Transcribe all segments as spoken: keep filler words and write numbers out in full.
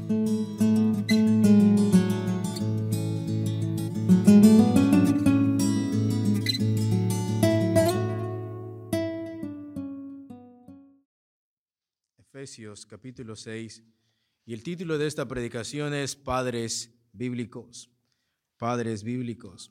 Efesios capítulo seis, y el título de esta predicación es Padres Bíblicos. Padres Bíblicos.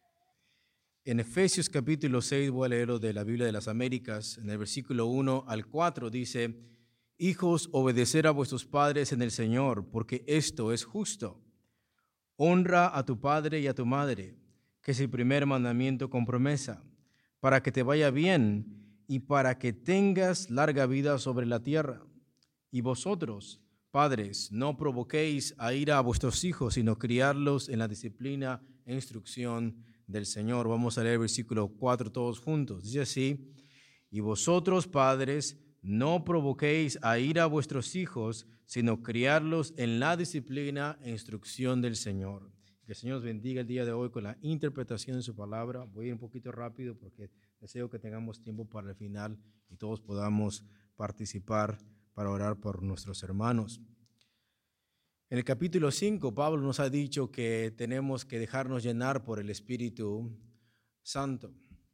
En Efesios capítulo seis, voy a leerlo de la Biblia de las Américas, en el versículo uno al cuatro dice: Hijos, obedecer a vuestros padres en el Señor, porque esto es justo. Honra a tu padre y a tu madre, que es el primer mandamiento con promesa, para que te vaya bien y para que tengas larga vida sobre la tierra. Y vosotros, padres, no provoquéis a ira a vuestros hijos, sino criarlos en la disciplina e instrucción del Señor. Vamos a leer el versículo cuatro todos juntos. Dice así: y vosotros, padres, no provoquéis a ira a vuestros hijos, sino criarlos en la disciplina e instrucción del Señor. Que el Señor os bendiga el día de hoy con la interpretación de su palabra. Voy a ir un poquito rápido porque deseo que tengamos tiempo para el final y todos podamos participar para orar por nuestros hermanos. En el capítulo cinco, Pablo nos ha dicho que tenemos que dejarnos llenar por el Espíritu Santo.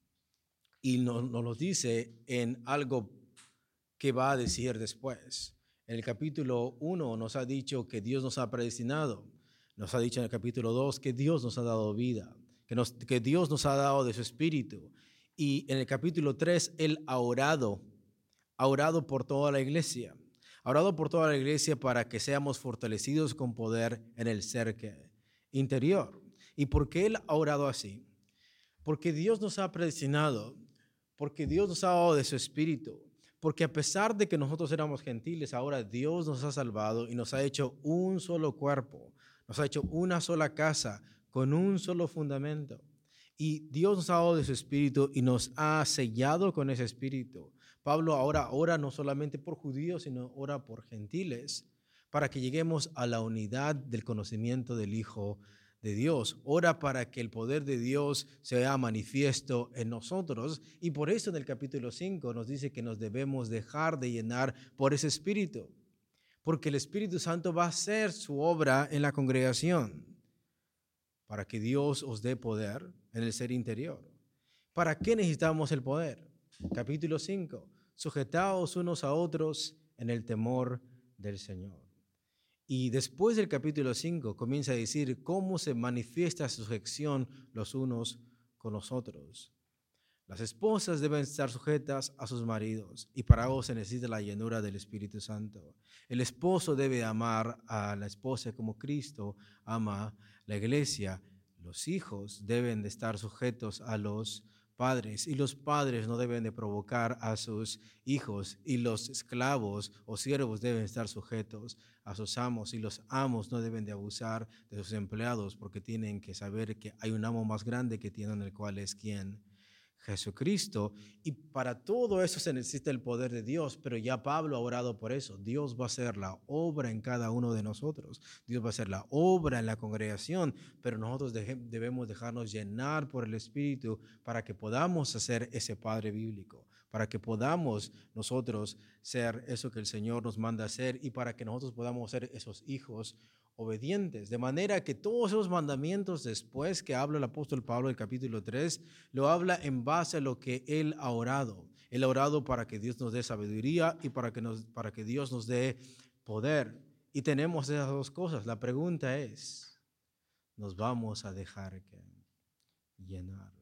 Y nos, nos lo dice en algo que va a decir después. En el capítulo uno nos ha dicho que Dios nos ha predestinado. Nos ha dicho en el capítulo dos que Dios nos ha dado vida, que, nos, que Dios nos ha dado de su Espíritu. Y en el capítulo tres, Él ha orado, ha orado por toda la iglesia. Ha orado por toda la iglesia para que seamos fortalecidos con poder en el ser interior. ¿Y por qué Él ha orado así? Porque Dios nos ha predestinado, porque Dios nos ha dado de su Espíritu, porque a pesar de que nosotros éramos gentiles, ahora Dios nos ha salvado y nos ha hecho un solo cuerpo, nos ha hecho una sola casa con un solo fundamento. Y Dios nos ha dado de su Espíritu y nos ha sellado con ese Espíritu. Pablo ahora ora no solamente por judíos, sino ora por gentiles, para que lleguemos a la unidad del conocimiento del Hijo de Dios. Ora para que el poder de Dios sea manifiesto en nosotros, y por eso en el capítulo cinco nos dice que nos debemos dejar de llenar por ese Espíritu, porque el Espíritu Santo va a hacer su obra en la congregación, para que Dios os dé poder en el ser interior. ¿Para qué necesitamos el poder? Capítulo cinco, sujetaos unos a otros en el temor del Señor. Y después del capítulo cinco comienza a decir cómo se manifiesta sujeción los unos con los otros. Las esposas deben estar sujetas a sus maridos, y para eso se necesita la llenura del Espíritu Santo. El esposo debe amar a la esposa como Cristo ama la iglesia. Los hijos deben de estar sujetos a los padres, y los padres no deben de provocar a sus hijos, y los esclavos o siervos deben estar sujetos a sus amos, y los amos no deben de abusar de sus empleados, porque tienen que saber que hay un amo más grande que tienen, el cual es ¿quién? Jesucristo. Y para todo eso se necesita el poder de Dios, pero ya Pablo ha orado por eso. Dios va a hacer la obra en cada uno de nosotros. Dios va a hacer la obra en la congregación, pero nosotros deje, debemos dejarnos llenar por el Espíritu para que podamos hacer ese Padre bíblico, para que podamos nosotros ser eso que el Señor nos manda hacer, y para que nosotros podamos ser esos hijos obedientes, de manera que todos esos mandamientos después que habla el apóstol Pablo en el capítulo tres, lo habla en base a lo que él ha orado. Él ha orado para que Dios nos dé sabiduría y para que, nos, para que Dios nos dé poder. Y tenemos esas dos cosas. La pregunta es, ¿nos vamos a dejar llenar?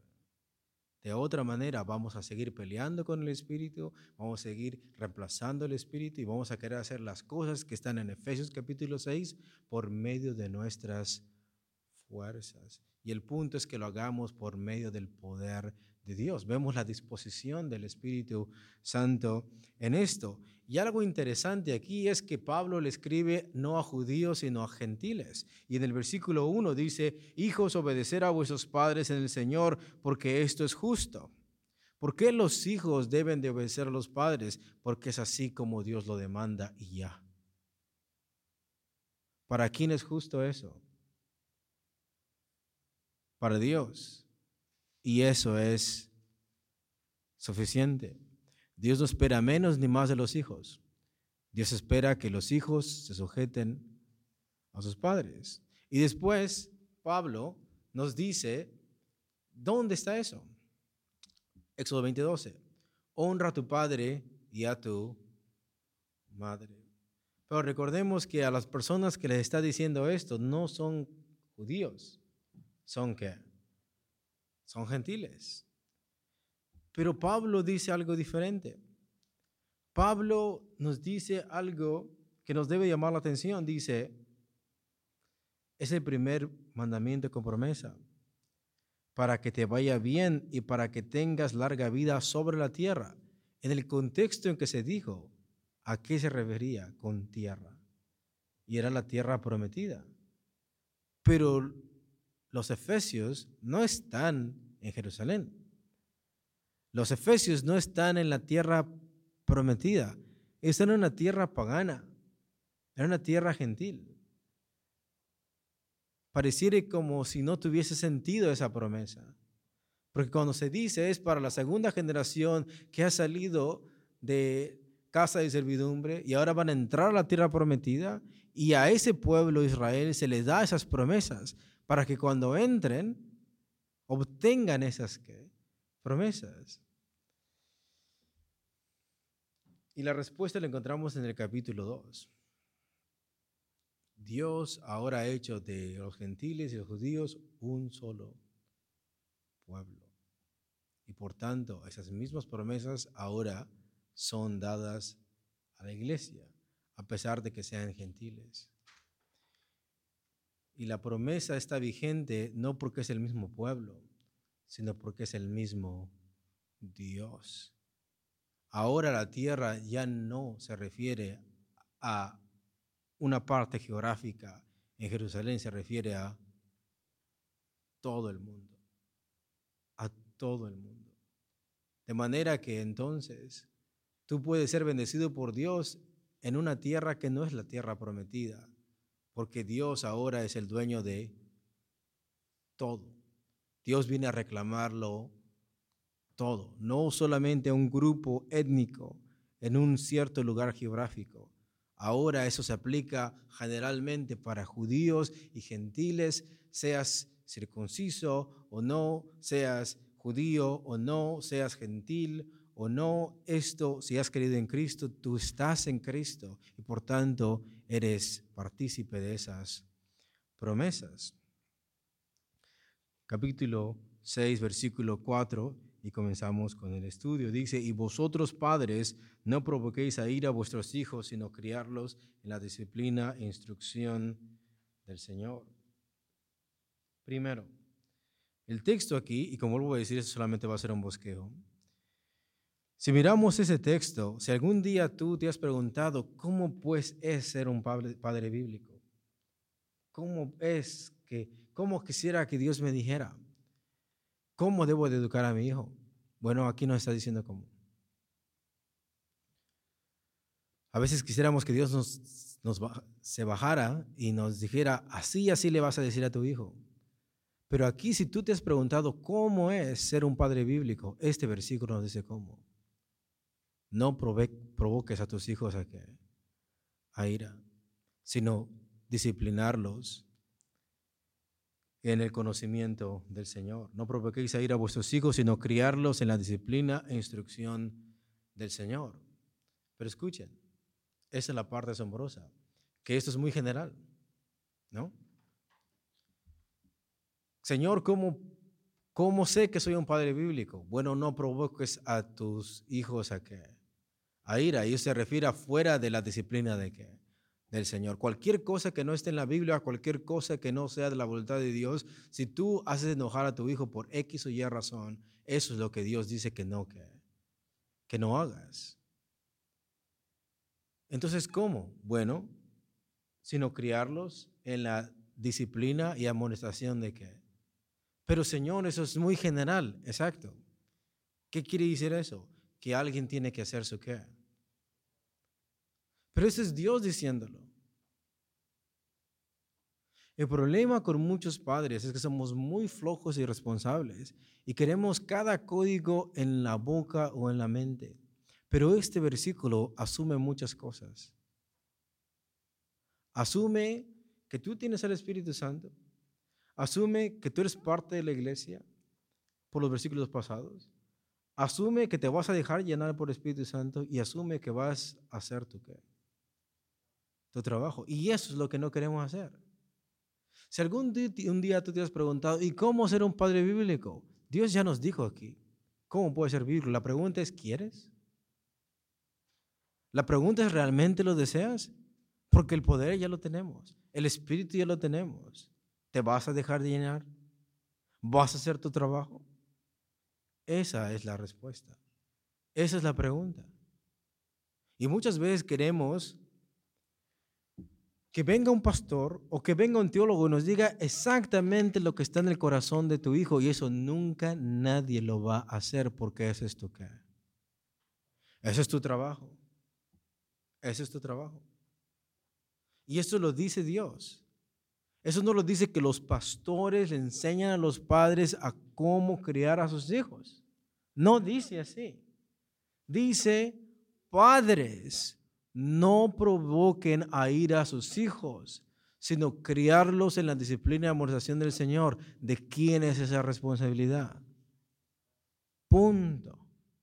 De otra manera, vamos a seguir peleando con el Espíritu, vamos a seguir reemplazando el Espíritu y vamos a querer hacer las cosas que están en Efesios capítulo seis por medio de nuestras fuerzas. Y el punto es que lo hagamos por medio del poder de Dios. Vemos la disposición del Espíritu Santo en esto. Y algo interesante aquí es que Pablo le escribe no a judíos, sino a gentiles. Y en el versículo uno dice: hijos, obedecer a vuestros padres en el Señor, porque esto es justo. ¿Por qué los hijos deben de obedecer a los padres? Porque es así como Dios lo demanda y ya. ¿Para quién es justo eso? Para Dios. Y eso es suficiente. Dios no espera menos ni más de los hijos. Dios espera que los hijos se sujeten a sus padres. Y después Pablo nos dice, ¿dónde está eso? Éxodo veinte doce. Honra a tu padre y a tu madre. Pero recordemos que a las personas que les está diciendo esto no son judíos. ¿Son qué? Son gentiles. Pero Pablo dice algo diferente. Pablo nos dice algo que nos debe llamar la atención. Dice, es el primer mandamiento con promesa, para que te vaya bien y para que tengas larga vida sobre la tierra. En el contexto en que se dijo, ¿a qué se refería con tierra? Y era la tierra prometida. Pero los efesios no están en Jerusalén. Los efesios no están en la tierra prometida. Están en una tierra pagana. Era una tierra gentil. Pareciera como si no tuviese sentido esa promesa. Porque cuando se dice es para la segunda generación que ha salido de casa de servidumbre y ahora van a entrar a la tierra prometida, y a ese pueblo Israel se les da esas promesas para que cuando entren obtengan esas ¿qué? promesas. Y la respuesta la encontramos en el capítulo dos. Dios ahora ha hecho de los gentiles y los judíos un solo pueblo. Y por tanto, esas mismas promesas ahora son dadas a la iglesia, a pesar de que sean gentiles. Y la promesa está vigente no porque es el mismo pueblo, sino porque es el mismo Dios. Ahora la tierra ya no se refiere a una parte geográfica. En Jerusalén se refiere a todo el mundo, a todo el mundo. De manera que entonces tú puedes ser bendecido por Dios en una tierra que no es la tierra prometida, porque Dios ahora es el dueño de todo. Dios viene a reclamarlo todo, no solamente a un grupo étnico en un cierto lugar geográfico. Ahora eso se aplica generalmente para judíos y gentiles, seas circunciso o no, seas judío o no, seas gentil o no. Esto, si has creído en Cristo, tú estás en Cristo y por tanto eres partícipe de esas promesas. Capítulo seis, versículo cuatro, y comenzamos con el estudio. Dice, y vosotros padres no provoquéis a ira a vuestros hijos, sino criarlos en la disciplina e instrucción del Señor. Primero, el texto aquí, y como vuelvo a decir, eso solamente va a ser un bosquejo. Si miramos ese texto, si algún día tú te has preguntado cómo pues es ser un padre, padre bíblico, cómo es que, cómo quisiera que Dios me dijera, ¿cómo debo de educar a mi hijo? Bueno, aquí nos está diciendo cómo. A veces quisiéramos que Dios nos, nos se bajara y nos dijera, así, así le vas a decir a tu hijo. Pero aquí, si tú te has preguntado cómo es ser un padre bíblico, este versículo nos dice cómo. No provoques a tus hijos a, que, a ira, sino disciplinarlos en el conocimiento del Señor. No provoquéis a ira a vuestros hijos, sino criarlos en la disciplina e instrucción del Señor. Pero escuchen, esa es la parte asombrosa, que esto es muy general, ¿no? Señor, ¿cómo, cómo sé que soy un padre bíblico? Bueno, no provoques a tus hijos a que a ira, y eso se refiere a fuera de la disciplina de que del Señor. Cualquier cosa que no esté en la Biblia, cualquier cosa que no sea de la voluntad de Dios, si tú haces enojar a tu hijo por X o Y razón, eso es lo que Dios dice que no, que, que no hagas. Entonces, ¿cómo? Bueno, sino criarlos en la disciplina y amonestación de qué. Pero Señor, eso es muy general, exacto. ¿Qué quiere decir eso? Que alguien tiene que hacer su qué. Pero eso es Dios diciéndolo. El problema con muchos padres es que somos muy flojos y irresponsables y queremos cada código en la boca o en la mente. Pero este versículo asume muchas cosas. Asume que tú tienes al Espíritu Santo. Asume que tú eres parte de la iglesia por los versículos pasados. Asume que te vas a dejar llenar por el Espíritu Santo y asume que vas a hacer tu, ¿qué? Tu trabajo. Y eso es lo que no queremos hacer. Si algún día, un día tú te has preguntado, ¿y cómo ser un padre bíblico? Dios ya nos dijo aquí. ¿Cómo puede ser bíblico? La pregunta es, ¿quieres? La pregunta es, ¿realmente lo deseas? Porque el poder ya lo tenemos. El Espíritu ya lo tenemos. ¿Te vas a dejar de llenar? ¿Vas a hacer tu trabajo? Esa es la respuesta. Esa es la pregunta. Y muchas veces queremos que venga un pastor o que venga un teólogo y nos diga exactamente lo que está en el corazón de tu hijo, y eso nunca nadie lo va a hacer, porque ese es tu qué. Ese es tu trabajo. Ese es tu trabajo. Y eso lo dice Dios. Eso no lo dice que los pastores le enseñan a los padres a cómo criar a sus hijos. No dice así. Dice, padres, no provoquen a ira a sus hijos, sino criarlos en la disciplina y amortización del Señor. ¿De quién es esa responsabilidad? Punto.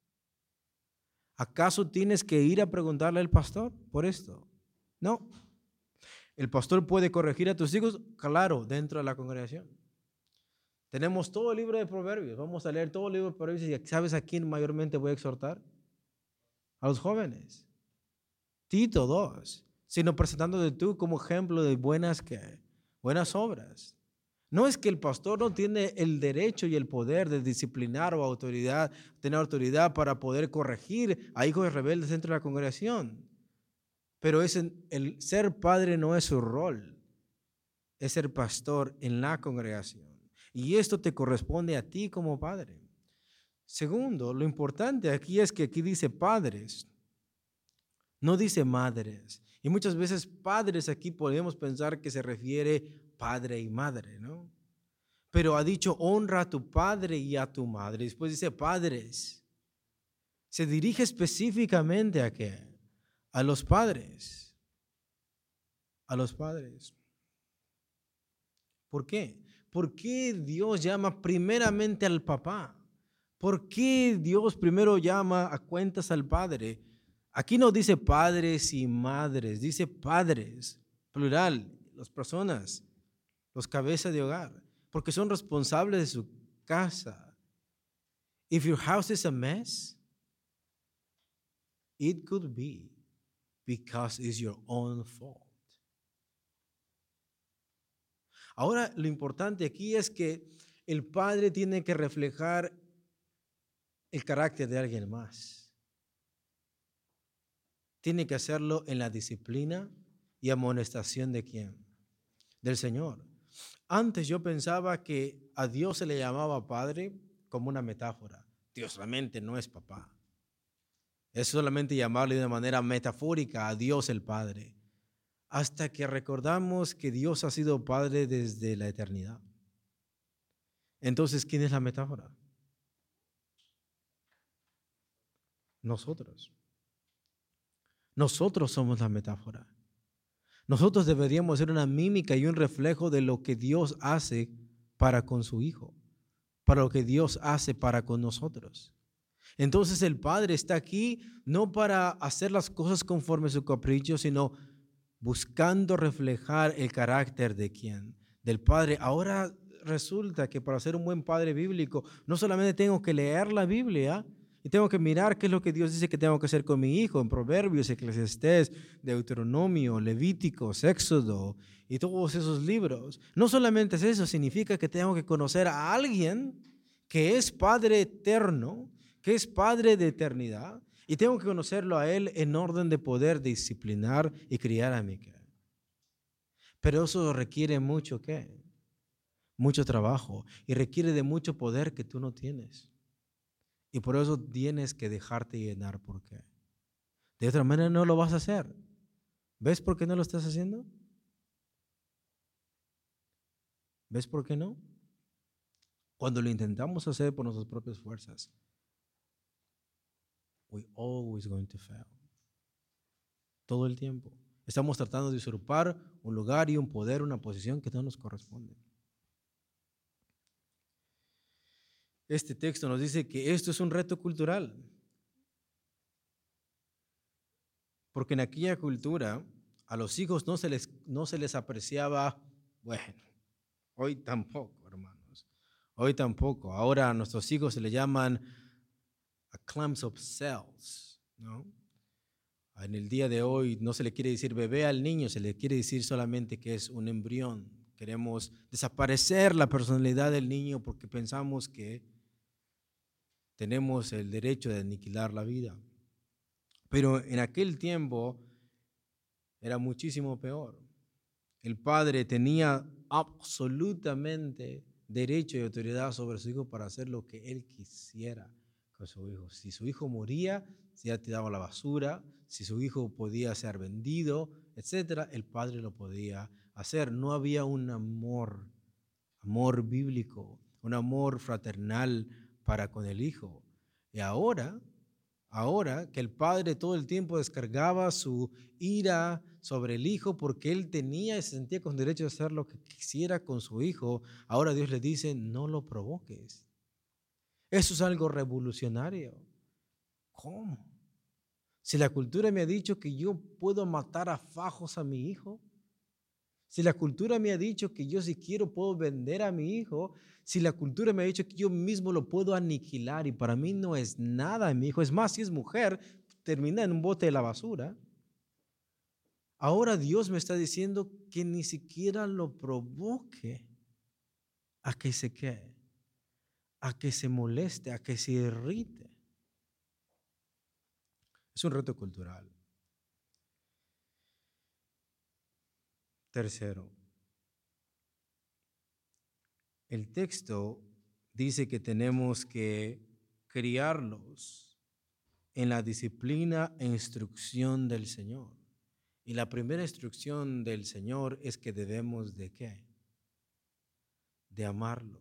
¿Acaso tienes que ir a preguntarle al pastor por esto? No. ¿El pastor puede corregir a tus hijos? Claro, dentro de la congregación. Tenemos todo el libro de Proverbios. Vamos a leer todo el libro de Proverbios. ¿Y sabes a quién mayormente voy a exhortar? A los jóvenes. Tito dos, sino presentándote tú como ejemplo de buenas, ¿qué? Buenas obras. No es que el pastor no tiene el derecho y el poder de disciplinar o autoridad, tener autoridad para poder corregir a hijos rebeldes dentro de la congregación. Pero es en, el ser padre no es su rol, es ser pastor en la congregación. Y esto te corresponde a ti como padre. Segundo, lo importante aquí es que aquí dice padres, no dice madres. Y muchas veces padres aquí podemos pensar que se refiere padre y madre, ¿no? Pero ha dicho honra a tu padre y a tu madre. Después dice padres. Se dirige específicamente a qué? A los padres. A los padres. ¿Por qué? ¿Por qué Dios llama primeramente al papá? ¿Por qué Dios primero llama a cuentas al padre? Aquí no dice padres y madres, dice padres, plural, las personas, los cabezas de hogar, porque son responsables de su casa. If your house is a mess, it could be because it's your own fault. Ahora, lo importante aquí es que el padre tiene que reflejar el carácter de alguien más. Tiene que hacerlo en la disciplina y amonestación de quién? Del Señor. Antes yo pensaba que a Dios se le llamaba padre como una metáfora. Dios realmente no es papá. Es solamente llamarle de una manera metafórica a Dios el Padre. Hasta que recordamos que Dios ha sido padre desde la eternidad. Entonces, ¿quién es la metáfora? Nosotros. Nosotros somos la metáfora. Nosotros deberíamos ser una mímica y un reflejo de lo que Dios hace para con su Hijo, para lo que Dios hace para con nosotros. Entonces el Padre está aquí no para hacer las cosas conforme a su capricho, sino buscando reflejar el carácter de quién, del Padre. Ahora resulta que para ser un buen padre bíblico no solamente tengo que leer la Biblia, y tengo que mirar qué es lo que Dios dice que tengo que hacer con mi hijo en Proverbios, Eclesiastés, Deuteronomio, Levíticos, Éxodo y todos esos libros. No solamente es eso, significa que tengo que conocer a alguien que es Padre eterno, que es Padre de eternidad, y tengo que conocerlo a Él en orden de poder disciplinar y criar a mi hijo. Pero eso requiere mucho, ¿qué? Mucho trabajo y requiere de mucho poder que tú no tienes. Y por eso tienes que dejarte llenar. ¿Por qué? De otra manera no lo vas a hacer. ¿Ves por qué no lo estás haciendo? ¿Ves por qué no? Cuando lo intentamos hacer por nuestras propias fuerzas, we always going to fail. Todo el tiempo. Estamos tratando de usurpar un lugar y un poder, una posición que no nos corresponde. Este texto nos dice que esto es un reto cultural, porque en aquella cultura a los hijos no se les, no se les apreciaba, bueno, hoy tampoco, hermanos, hoy tampoco. Ahora a nuestros hijos se les llaman a clumps of cells, ¿no? En el día de hoy no se le quiere decir bebé al niño, se le quiere decir solamente que es un embrión. Queremos desaparecer la personalidad del niño porque pensamos que tenemos el derecho de aniquilar la vida. Pero en aquel tiempo era muchísimo peor. El padre tenía absolutamente derecho y autoridad sobre su hijo para hacer lo que él quisiera con su hijo. Si su hijo moría, se ha tirado a la basura, si su hijo podía ser vendido, etcétera, el padre lo podía hacer. No había un amor, amor bíblico, un amor fraternal para con el hijo. Y ahora, ahora que el padre todo el tiempo descargaba su ira sobre el hijo porque él tenía y se sentía con derecho de hacer lo que quisiera con su hijo, ahora Dios le dice, no lo provoques. Eso es algo revolucionario. ¿Cómo? Si la cultura me ha dicho que yo puedo matar a fajos a mi hijo, si la cultura me ha dicho que yo si quiero puedo vender a mi hijo, si la cultura me ha dicho que yo mismo lo puedo aniquilar y para mí no es nada mi hijo, es más, si es mujer, termina en un bote de la basura. Ahora Dios me está diciendo que ni siquiera lo provoque a que se quede, a que se moleste, a que se irrite. Es un reto cultural. Tercero, el texto dice que tenemos que criarlos en la disciplina e instrucción del Señor. Y la primera instrucción del Señor es que debemos de ¿qué? De amarlo.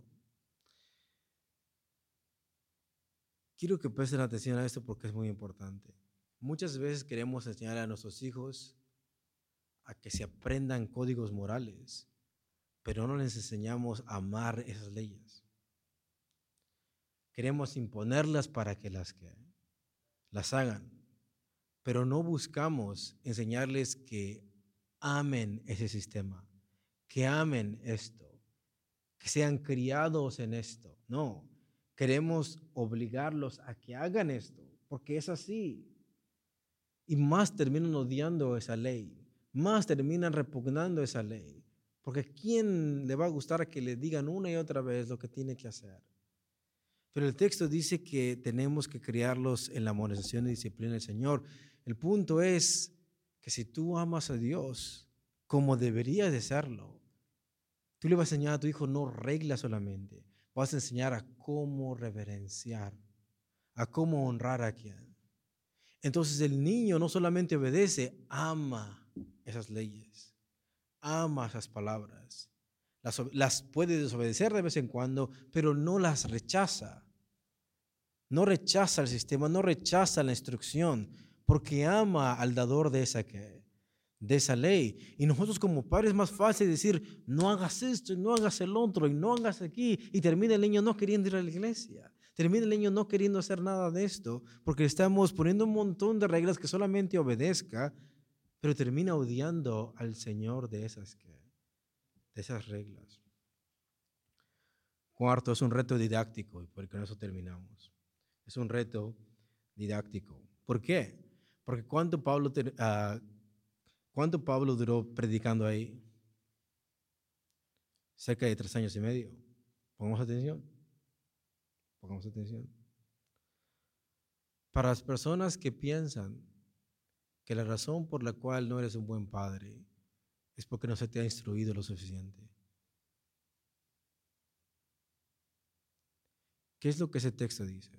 Quiero que presten atención a esto porque es muy importante. Muchas veces queremos enseñar a nuestros hijos a que se aprendan códigos morales, pero no les enseñamos a amar esas leyes. Queremos imponerlas para que las, que las hagan, pero no buscamos enseñarles que amen ese sistema, que amen esto, que sean criados en esto. No, queremos obligarlos a que hagan esto, porque es así. Y más terminan odiando esa ley, más terminan repugnando esa ley, porque ¿a quién le va a gustar que le digan una y otra vez lo que tiene que hacer? Pero el texto dice que tenemos que criarlos en la amonestación y disciplina del Señor. El punto es que si tú amas a Dios como deberías de serlo, tú le vas a enseñar a tu hijo no reglas solamente, vas a enseñar a cómo reverenciar, a cómo honrar a quien. Entonces el niño no solamente obedece, ama esas leyes, ama esas palabras. Las, las puede desobedecer de vez en cuando, pero no las rechaza. No rechaza el sistema, no rechaza la instrucción, porque ama al dador de esa, de esa ley. Y nosotros como padres es más fácil decir, no hagas esto, y no hagas el otro, y no hagas aquí. Y termina el niño no queriendo ir a la iglesia. Termina el niño no queriendo hacer nada de esto, porque estamos poniendo un montón de reglas que solamente obedezca, pero termina odiando al Señor de esas, de esas reglas. Cuarto, es un reto didáctico, y por eso terminamos. Es un reto didáctico. ¿Por qué? Porque ¿cuánto Pablo, uh, ¿cuánto Pablo duró predicando ahí? Cerca de tres años y medio. Pongamos atención. Pongamos atención. Para las personas que piensan que la razón por la cual no eres un buen padre es porque no se te ha instruido lo suficiente. ¿Qué es lo que ese texto dice?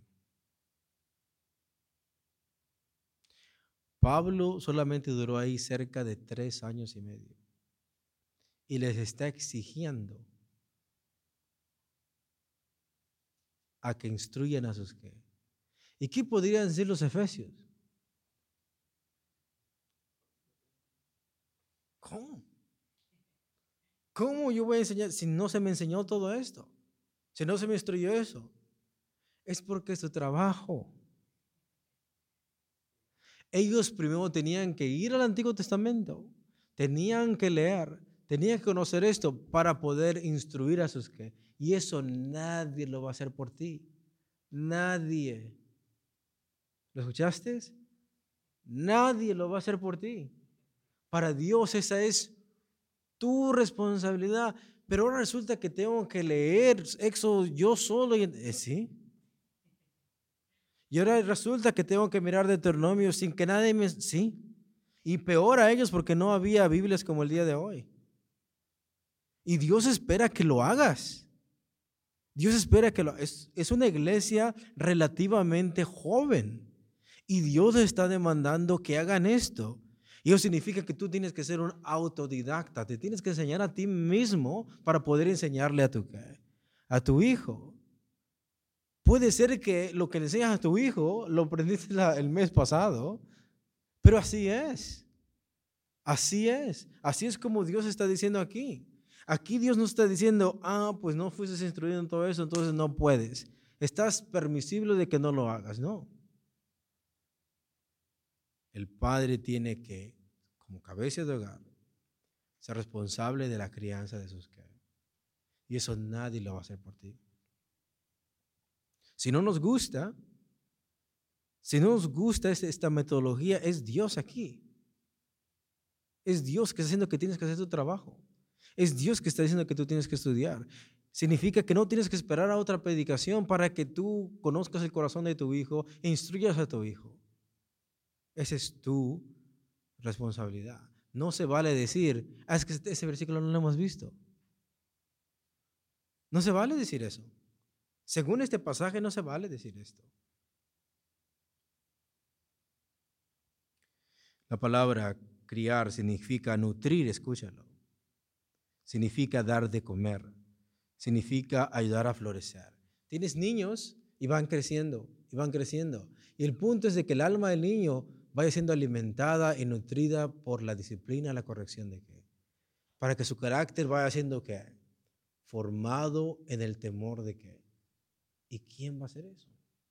Pablo solamente duró ahí cerca de tres años y medio y les está exigiendo a que instruyan a sus que. ¿Y qué podrían decir los efesios? ¿Cómo? ¿Cómo yo voy a enseñar si no se me enseñó todo esto? Si no se me instruyó eso. Es porque es tu trabajo. Ellos primero tenían que ir al Antiguo Testamento, tenían que leer, tenían que conocer esto para poder instruir a sus que. Y eso nadie lo va a hacer por ti. Nadie. ¿Lo escuchaste? Nadie lo va a hacer por ti. Para Dios esa es tu responsabilidad. Pero ahora resulta que tengo que leer Éxodo yo solo. Y, eh, ¿sí? Y ahora resulta que tengo que mirar Deuteronomio sin que nadie me... Sí. Y peor a ellos porque no había Biblias como el día de hoy. Y Dios espera que lo hagas. Dios espera que lo... Es, es una iglesia relativamente joven. Y Dios está demandando que hagan esto. Y eso significa que tú tienes que ser un autodidacta. Te tienes que enseñar a ti mismo para poder enseñarle a tu, a tu hijo. Puede ser que lo que le enseñas a tu hijo lo aprendiste la, el mes pasado, pero así es. Así es. Así es como Dios está diciendo aquí. Aquí Dios no está diciendo, ah, pues no fuiste instruido en todo eso, entonces no puedes. Estás permisible de que no lo hagas, no. El padre tiene que, como cabeza de hogar, ser responsable de la crianza de sus hijos. Y eso nadie lo va a hacer por ti. Si no nos gusta, si no nos gusta esta metodología, es Dios aquí. Es Dios que está diciendo que tienes que hacer tu trabajo. Es Dios que está diciendo que tú tienes que estudiar. Significa que no tienes que esperar a otra predicación para que tú conozcas el corazón de tu hijo e instruyas a tu hijo. Esa es tu responsabilidad. No se vale decir, ah, es que ese versículo no lo hemos visto. No se vale decir eso. Según este pasaje no se vale decir esto. La palabra criar significa nutrir, escúchalo. Significa dar de comer. Significa ayudar a florecer. Tienes niños y van creciendo, y van creciendo. Y el punto es de que el alma del niño vaya siendo alimentada y nutrida por la disciplina, la corrección de qué. Para que su carácter vaya siendo qué. Formado en el temor de qué. ¿Y quién va a hacer eso?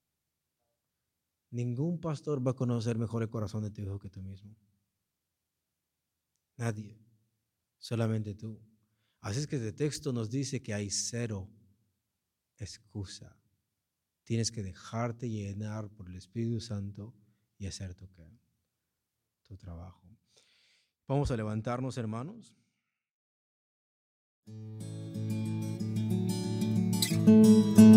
Ningún pastor va a conocer mejor el corazón de tu hijo que tú mismo. Nadie. Solamente tú. Así es que este texto nos dice que hay cero excusa. Tienes que dejarte llenar por el Espíritu Santo y hacer tu, tu trabajo. Vamos a levantarnos, hermanos. Thank you.